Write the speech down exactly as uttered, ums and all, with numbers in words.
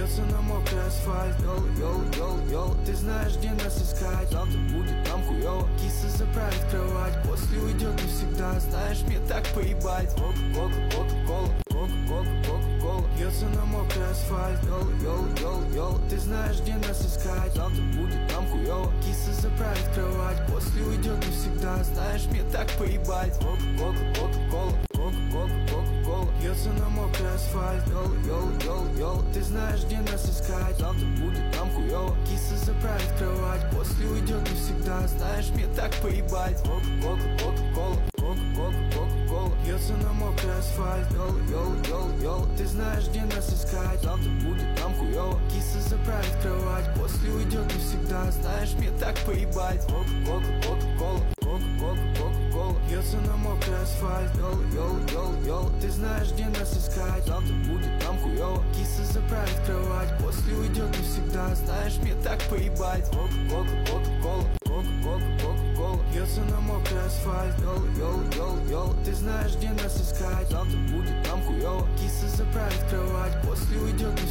Льется на мокрый асфальт. Йол, йол, йол, йол, ты знаешь, где нас искать. Завтра будет нам хуёво. Киса заправит кровать, после уйдет навсегда. Знаешь, мне так поебать. Кока-кока, кока-кола, кока-кока, кока-кола. Льется на мокрый асфальт. Йол, йол, йол, йол, ты знаешь, где нас искать. Завтра будет нам хуёво. Киса заправит кровать, после уйдет навсегда. Знаешь, мне так поебать. Кока-кока, кока-кола, кока-кока, кока-кола. Льется на мокрый асфальт. Йол, йол, йол, йол, ты знаешь, где нас искать. Завтра будет нам хуёво. Киса заправит кровать, после уйдет навсегда. Знаешь, мне так поебать. Кока-кока, кока-кола, кока-кока, кока-кола. Льется на мокрый асфальт. Йол, йол, йол, йол, ты знаешь, где нас искать. Завтра будет нам хуёво. Киса заправит кровать, после уйдет навсегда. Знаешь, мне так поебать. Кока-кока, кока-кола, кока-кока, кока-кола. Льется на мокрый асфальт. Йол, йол, йол, йол, ты знаешь, где нас искать. Завтра будет нам хуёво. Киса заправит кровать, после уйдет навсегда. Знаешь, мне так поебать. Кока-кока, кока-кола, кока-кока, кока-кола. Льется на мокрый асфальт. Йол, йол, йол, йол, ты знаешь, где нас искать. Завтра будет нам хуёво. Киса заправит кровать, после уйдет навсегда.